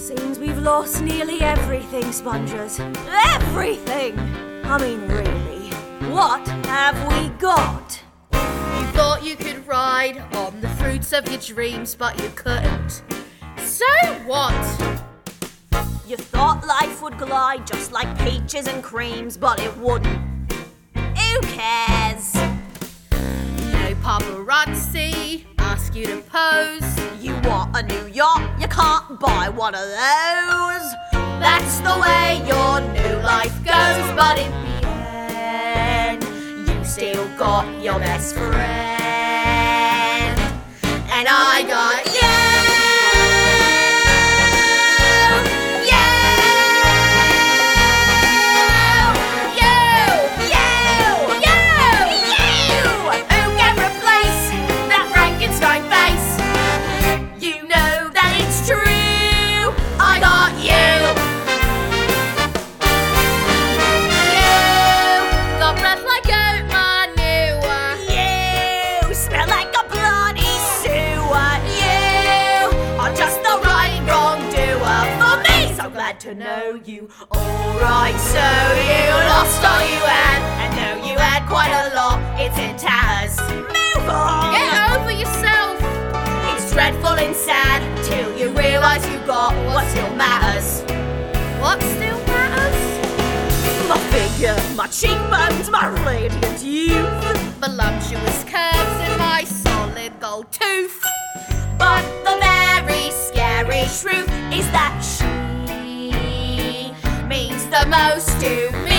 Seems we've lost nearly everything, Spongers. Everything! I mean, really, what have we got? You thought you could ride on the fruits of your dreams, but you couldn't. So what? You thought life would glide just like peaches and creams, but it wouldn't. Who cares? No paparazzi ask you to pose. You want a new yacht? You can't buy one of those. That's the way your new life goes, but in the end, you still got your best friend. And I got you. To know you. Alright, so you lost all you had, and know you had quite a lot. It's in tatters. Move on! Get over yourself! It's dreadful and sad till you realise you got what still matters. What still matters? My figure, my cheekbones, my radiant youth, voluptuous curves and my solid gold tooth. But the very scary truth is that she means the most to me.